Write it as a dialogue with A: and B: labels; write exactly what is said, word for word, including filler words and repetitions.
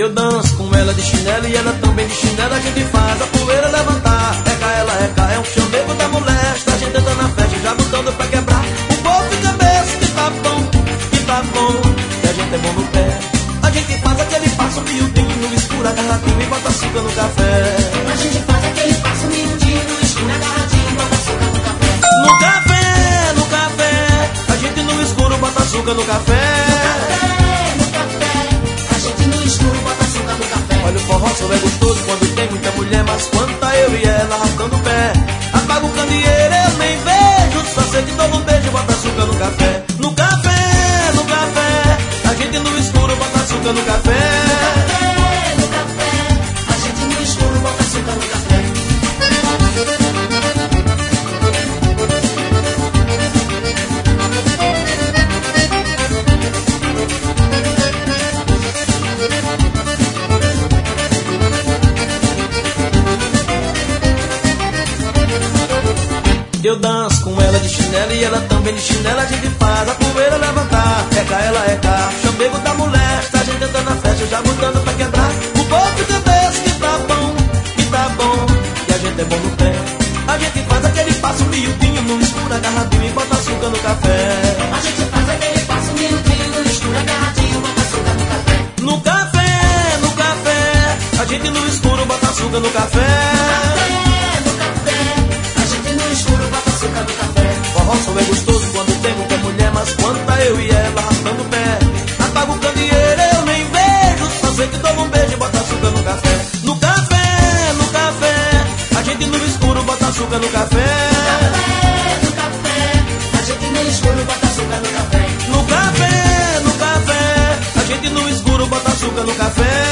A: Eu danço com ela de chinelo e ela também de chinelo. A gente faz a poeira levantar. Reca, ela reca, é um chamego da molesta. A gente entra na festa já botando pra quebrar. O povo fica besta, que tá bom, que tá bom. E a gente é bom no pé. A gente faz aquele passo miudinho no escuro, agarradinho e bota açúcar no café.
B: A gente faz aquele passo miudinho no escuro, agarradinho e bota açúcar no café.
A: No café, no café, a gente no escuro bota açúcar no café.
B: No café, a gente no escuro bota açúcar no café.
A: Olha o forró, só é gostoso quando tem muita mulher, mas quanta eu e ela arrastando o pé. Apaga o candeeiro, eu nem vejo, só sei que todo um beijo bota açúcar no café. No café, no café, a gente no escuro bota açúcar no café.
B: No café, a gente no escuro bota açúcar no café.
A: Eu danço com ela de chinelo e ela também de chinelo. A gente faz a poeira levantar. Reca, ela reca, chamego da molesta. A gente entra na festa já botando pra quebrar. O povo fica desse que tá bom, que tá bom. E a gente é bom no pé. A gente faz aquele passo miudinho no escuro, agarradinho e bota açúcar no café.
B: A gente faz aquele passo miudinho no escuro, agarradinho e bota açúcar no café.
A: No café, no café, a gente no escuro bota açúcar no café.
B: No café, a gente no escuro bota açúcar no café.
A: Forró só é gostoso quando tem muita mulher, mas quanta eu e ela arrastando o pé. Apaga o candeeiro, eu nem vejo, só sei que dou um beijo e bota açúcar no café. No café, no café, a gente no escuro bota açúcar no café.
B: No café, a gente no escuro bota açúcar no café.
A: No café, no café, a gente no escuro bota açúcar no café.